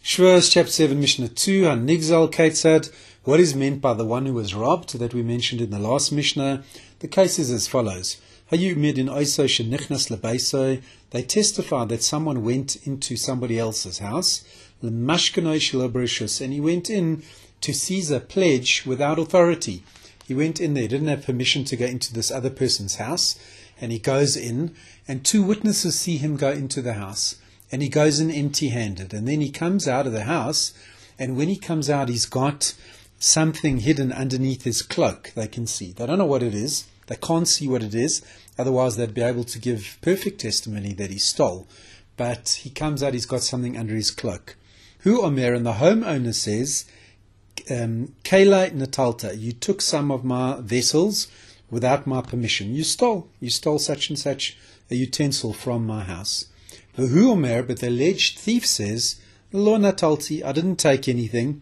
Shvos, chapter 7, Mishnah 2, Hanigzal Ketzad. What is meant by the one who was robbed that we mentioned in the last Mishnah? The case is as follows. Hayu midin oiso shenichnas lebeiso. They testified that someone went into somebody else's house, lemashkanoi shelabrishus, and he went in to seize a pledge without authority. He went in there, didn't have permission to go into this other person's house, and he goes in, and two witnesses see him go into the house. And he goes in empty-handed. And then he comes out of the house, and when he comes out, he's got something hidden underneath his cloak. They can see. They don't know what it is. They can't see what it is. Otherwise, they'd be able to give perfect testimony that he stole. But he comes out, he's got something under his cloak. Hu Omer, and the homeowner says, Kela Natalta, you took some of my vessels without my permission. You stole such and such a utensil from my house. But the alleged thief says, Lo natalti, I didn't take anything.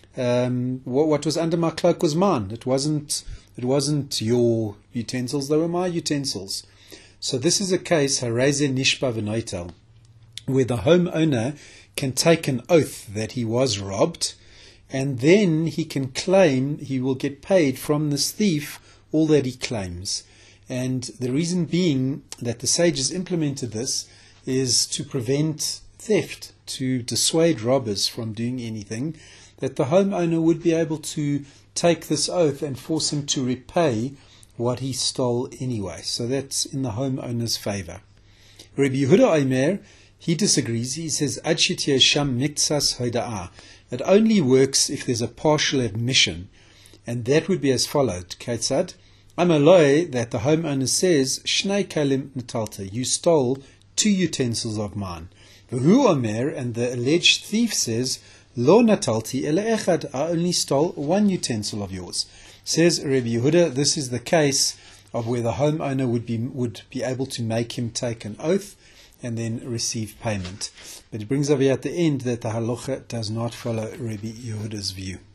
What was under my cloak was mine. It wasn't your utensils, they were my utensils. So this is a case, Hareze Nishba V'Noitel, where the homeowner can take an oath that he was robbed, and then he can claim he will get paid from this thief all that he claims. And the reason being that the sages implemented this is to prevent theft, to dissuade robbers from doing anything, that the homeowner would be able to take this oath and force him to repay what he stole anyway. So that's in the homeowner's favor. Rabbi Yehuda Omer, he disagrees. He says, Ad shetieh sham miktsas hoda'ah. It only works if there's a partial admission. And that would be as followed. Ketzad, Amaloi, that the homeowner says, Shnei kalim natalta, you stole 2 utensils of mine. V'hu Omer, and the alleged thief says, Lo natalti ele echad, I only stole 1 utensil of yours. Says Rabbi Yehuda, this is the case of where the homeowner would be able to make him take an oath and then receive payment. But it brings over here at the end that the halacha does not follow Rabbi Yehuda's view.